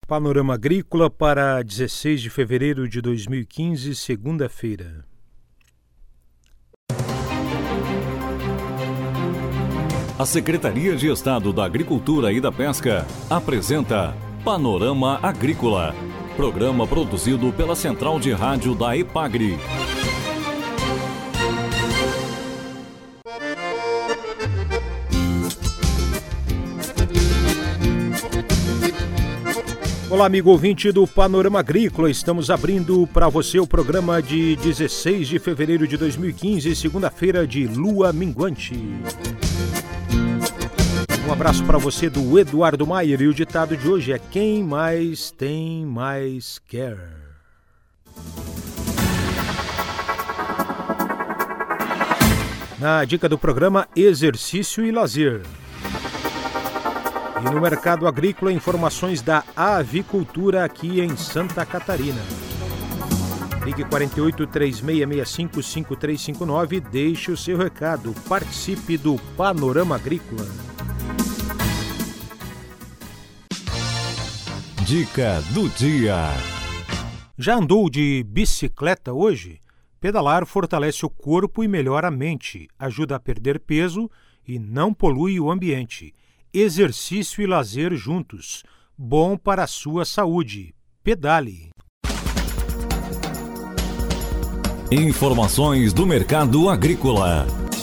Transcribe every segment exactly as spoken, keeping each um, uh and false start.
Panorama Agrícola para dezesseis de fevereiro de dois mil e quinze, segunda-feira. A Secretaria de Estado da Agricultura e da Pesca apresenta Panorama Agrícola, programa produzido pela Central de Rádio da EPAGRE. Olá, amigo ouvinte do Panorama Agrícola. Estamos abrindo para você o programa de dezesseis de fevereiro de dois mil e quinze, segunda-feira de lua minguante. Um abraço para você do Eduardo Maier, e o ditado de hoje é: quem mais tem, mais quer. Na dica do programa, exercício e lazer. E no mercado agrícola, informações da avicultura aqui em Santa Catarina. Ligue quarenta e oito, três seis seis cinco, cinco três cinco nove e deixe o seu recado. Participe do Panorama Agrícola. Dica do dia. Já andou de bicicleta hoje? Pedalar fortalece o corpo e melhora a mente, ajuda a perder peso e não polui o ambiente. Exercício e lazer juntos. Bom para a sua saúde. Pedale. Informações do mercado agrícola.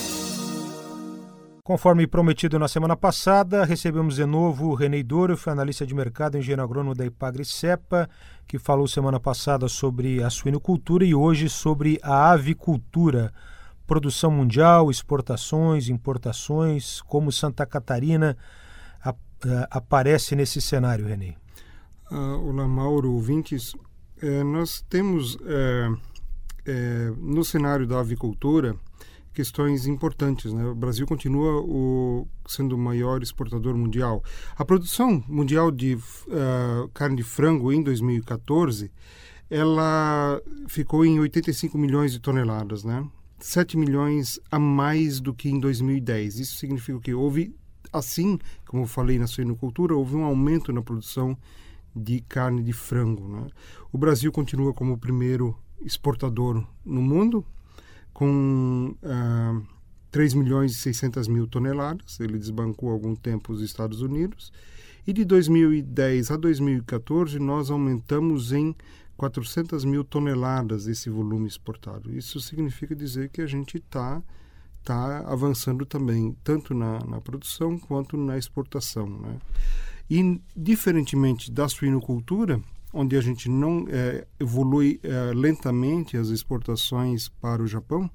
Conforme prometido na semana passada, recebemos de novo o Renê Dorff, analista de mercado e engenheiro agrônomo da EPAGRE-Cepa, que falou semana passada sobre a suinocultura e hoje sobre a avicultura. Produção mundial, exportações, importações, como Santa Catarina a, a, aparece nesse cenário, Renê? Uh, olá, Mauro, ouvintes. É, nós temos é, é, no cenário da avicultura questões importantes, né? O Brasil continua o, sendo o maior exportador mundial. A produção mundial de uh, carne de frango em dois mil e quatorze, ela ficou em oitenta e cinco milhões de toneladas, né? sete milhões a mais do que em dois mil e dez. Isso significa que houve, assim como eu falei na suinocultura, houve um aumento na produção de carne de frango, né? O Brasil continua como o primeiro exportador no mundo, com uh, três milhões e seiscentas mil toneladas. Ele desbancou há algum tempo os Estados Unidos. E de dois mil e dez a dois mil e quatorze, nós aumentamos em quatrocentas mil toneladas esse volume exportado. Isso significa dizer que a gente está tá avançando também, tanto na, na produção quanto na exportação, né? E, diferentemente da suinocultura, onde a gente não é, evolui é, lentamente as exportações para o Japão,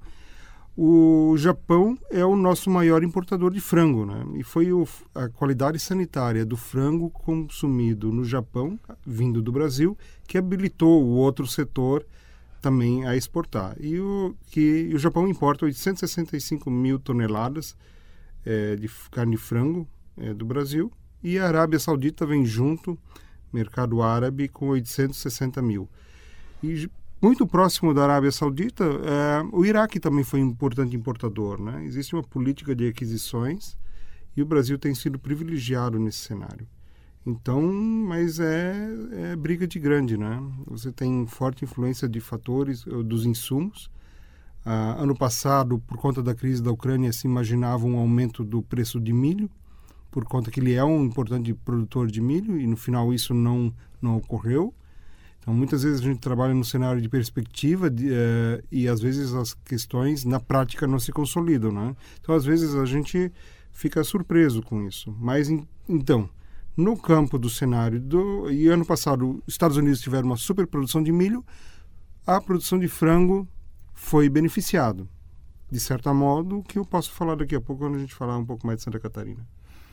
o Japão é o nosso maior importador de frango, né? E foi o, a qualidade sanitária do frango consumido no Japão, vindo do Brasil, que habilitou o outro setor também a exportar. E o, que, e o Japão importa oitocentas e sessenta e cinco mil toneladas é, de carne de frango é, do Brasil, e a Arábia Saudita vem junto, mercado árabe, com oitocentos e sessenta mil. E muito próximo da Arábia Saudita, é, o Iraque também foi um importante importador, né? Existe uma política de aquisições e o Brasil tem sido privilegiado nesse cenário. Então, mas é, é briga de grande, né? Você tem forte influência de fatores, dos insumos. Ah, ano passado, por conta da crise da Ucrânia, se imaginava um aumento do preço de milho, por conta que ele é um importante produtor de milho, e no final isso não, não ocorreu. Então, muitas vezes a gente trabalha no cenário de perspectiva de, uh, e, às vezes, as questões, na prática, não se consolidam, né? Então, às vezes, a gente fica surpreso com isso. Mas, in, então, no campo do cenário, do, e ano passado, os Estados Unidos tiveram uma superprodução de milho, a produção de frango foi beneficiado. De certo modo, que eu posso falar daqui a pouco, quando a gente falar um pouco mais de Santa Catarina.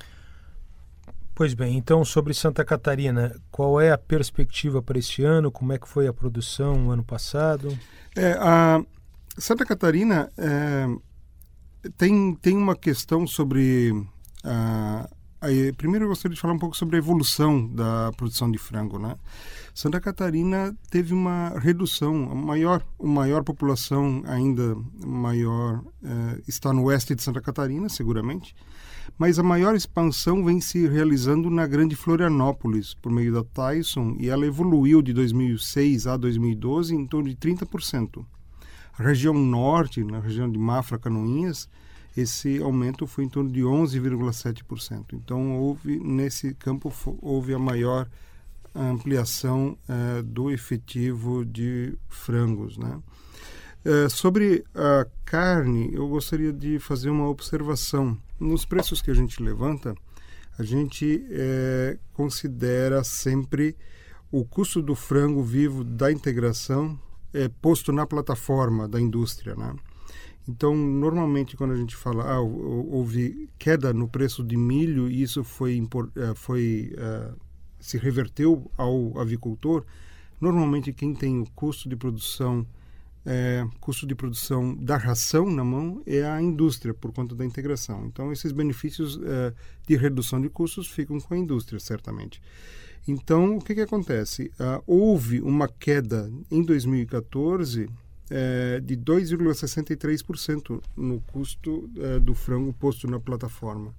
Pois bem, então sobre Santa Catarina, qual é a perspectiva para este ano? Como é que foi a produção no ano passado? É, a Santa Catarina é, tem, tem uma questão sobre a, Aí, primeiro eu gostaria de falar um pouco sobre a evolução da produção de frango, né? Santa Catarina teve uma redução, a maior, a maior população ainda maior eh, está no oeste de Santa Catarina, seguramente, mas a maior expansão vem se realizando na Grande Florianópolis, por meio da Tyson, e ela evoluiu de dois mil e seis a dois mil e doze em torno de trinta por cento. A região norte, na região de Mafra, Canoinhas, esse aumento foi em torno de onze vírgula sete por cento. Então, houve, nesse campo, houve a maior ampliação uh, do efetivo de frangos, né? Uh, sobre a carne, eu gostaria de fazer uma observação. Nos preços que a gente levanta, a gente uh, considera sempre o custo do frango vivo da integração uh, posto na plataforma da indústria, né? Então, normalmente, quando a gente fala, ah, houve queda no preço de milho e isso foi, foi uh, se reverteu ao avicultor, normalmente quem tem o custo de produção, é, custo de produção da ração na mão é a indústria, por conta da integração. Então, esses benefícios é, de redução de custos ficam com a indústria, certamente. Então, o que, que acontece? Uh, houve uma queda em dois mil e quatorze... É, de dois vírgula sessenta e três por cento no custo é, do frango posto na plataforma.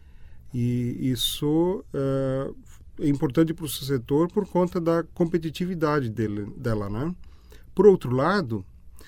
E isso é, é importante para o setor por conta da competitividade dele, dela, né? Por outro lado,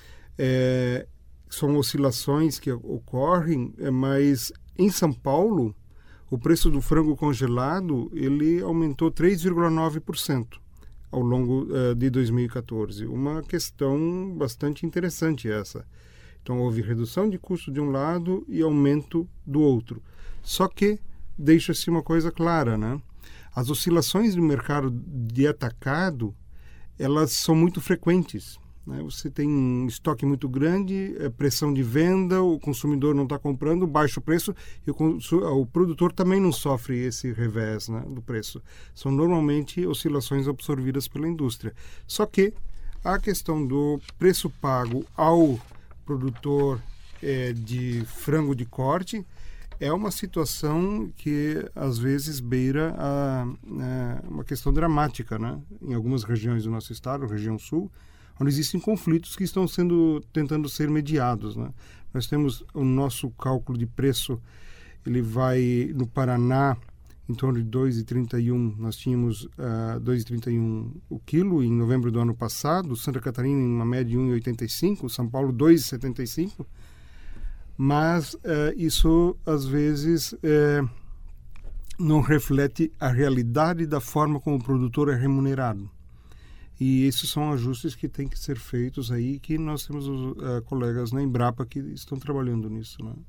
é, são oscilações que ocorrem, é, mas em São Paulo, o preço do frango congelado ele aumentou três vírgula nove por cento. Ao longo uh, de dois mil e quatorze. Uma questão bastante interessante essa. Então, houve redução de custo de um lado e aumento do outro. Só que deixa-se uma coisa clara, né? As oscilações do mercado de atacado, elas são muito frequentes, né? Você tem um estoque muito grande, pressão de venda, o consumidor não está comprando, baixo preço, e o, o produtor também não sofre esse revés, né, do preço. São normalmente oscilações absorvidas pela indústria. Só que a questão do preço pago ao produtor é, de frango de corte é uma situação que às vezes beira a, a, uma questão dramática, né? Em algumas regiões do nosso estado, região sul, onde existem conflitos que estão sendo tentando ser mediados, né? Nós temos o nosso cálculo de preço, ele vai no Paraná em torno de dois reais e trinta e um, nós tínhamos uh, dois reais e trinta e um o quilo em novembro do ano passado, Santa Catarina em uma média de um real e oitenta e cinco, São Paulo dois reais e setenta e cinco, mas uh, isso às vezes uh, não reflete a realidade da forma como o produtor é remunerado. E esses são ajustes que têm que ser feitos aí, que nós temos os uh, colegas na Embrapa que estão trabalhando nisso, né?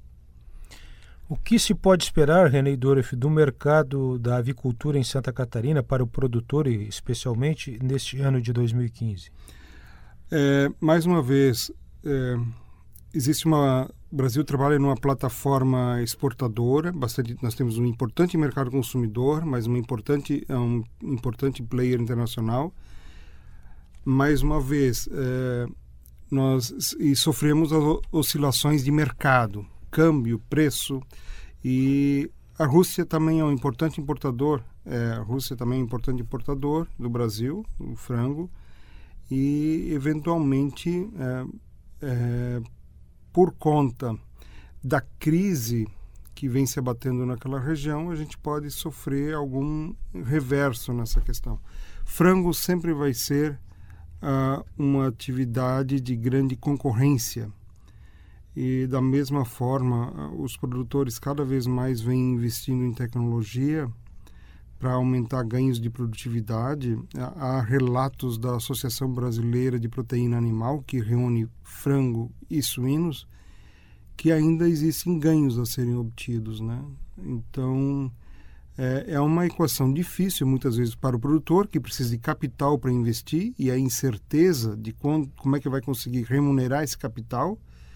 O que se pode esperar, René Dourif, do mercado da avicultura em Santa Catarina para o produtor, e especialmente neste ano de dois mil e quinze? É, mais uma vez, é, existe uma... O Brasil trabalha numa plataforma exportadora, bastante, nós temos um importante mercado consumidor, mas uma importante, um importante player internacional. Mais uma vez, é, nós e sofremos as oscilações de mercado, câmbio, preço, e a Rússia também é um importante importador, é, a Rússia também é um importante importador do Brasil, o frango, e eventualmente, é, é, por conta da crise que vem se abatendo naquela região, a gente pode sofrer algum reverso nessa questão. Frango sempre vai ser Uh, uma atividade de grande concorrência e da mesma forma uh, os produtores cada vez mais vêm investindo em tecnologia para aumentar ganhos de produtividade. Uh, há relatos da Associação Brasileira de Proteína Animal, que reúne frango e suínos, que ainda existem ganhos a serem obtidos, né? Então é uma equação difícil, muitas vezes, para o produtor, que precisa de capital para investir, e a incerteza de quando, como é que vai conseguir remunerar esse capital,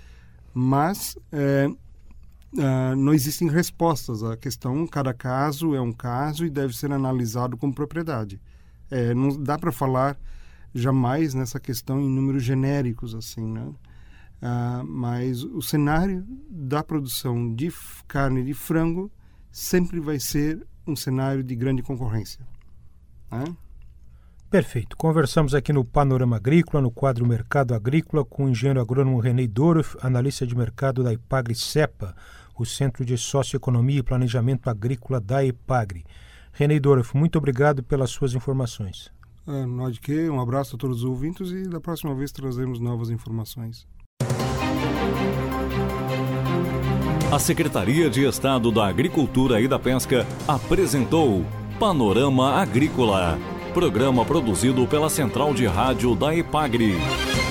mas é, é, não existem respostas. A questão, cada caso é um caso e deve ser analisado com propriedade. É, não dá para falar jamais nessa questão em números genéricos, assim, né? Ah, mas o cenário da produção de carne de frango sempre vai ser um cenário de grande concorrência. Né? Perfeito. Conversamos aqui no Panorama Agrícola, no quadro Mercado Agrícola, com o engenheiro agrônomo René Dorff, analista de mercado da Epagri-Cepa, o Centro de Socioeconomia e Planejamento Agrícola da Epagri. René Dorff, muito obrigado pelas suas informações. É, não há de quê. Um abraço a todos os ouvintes e da próxima vez trazemos novas informações. A Secretaria de Estado da Agricultura e da Pesca apresentou Panorama Agrícola, programa produzido pela Central de Rádio da Epagri.